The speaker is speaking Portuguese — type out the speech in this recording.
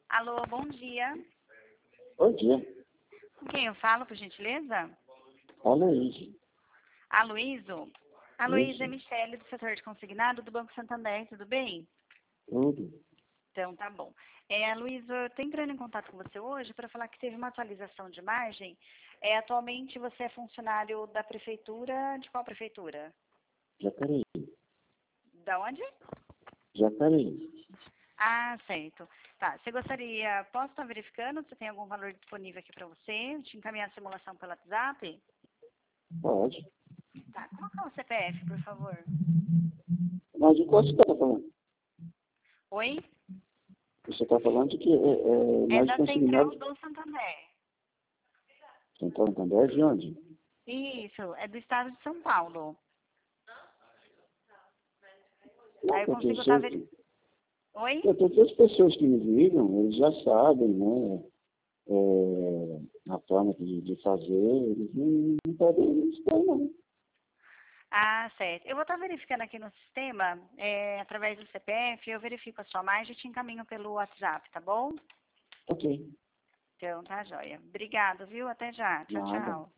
Alô, bom dia. Bom dia. Com quem eu falo, por gentileza? Aloysio. Aloysio? Aloysio Isso. é Michele, do setor de consignado do Banco Santander, tudo bem? Tudo. Então, tá bom. Aloysio, eu estou entrando em contato com você hoje para falar que teve uma atualização de margem. Atualmente você é funcionário da prefeitura, de qual prefeitura? Jacareí. Da onde? Jacareí. Ah, certo. Tá, você gostaria, posso estar verificando se tem algum valor disponível aqui para você? Te encaminhar a simulação pelo WhatsApp? Pode. Tá, qual que é o CPF, por favor? Mas de qual você está falando? Oi? Você está falando de que É nós da Central consignamos do Santander. Central Santander de onde? Isso, é do estado de São Paulo. Aí Não, eu porque consigo estar Oi? todas as pessoas que me ligam, eles já sabem, né? A forma de fazer, eles não podem estar, não. Ah, certo. Eu vou estar verificando aqui no sistema, através do CPF, eu verifico a sua margem e te encaminho pelo WhatsApp, tá bom? Ok. Então, tá joia. Obrigado, viu? Até já. Tchau, Nada. tchau.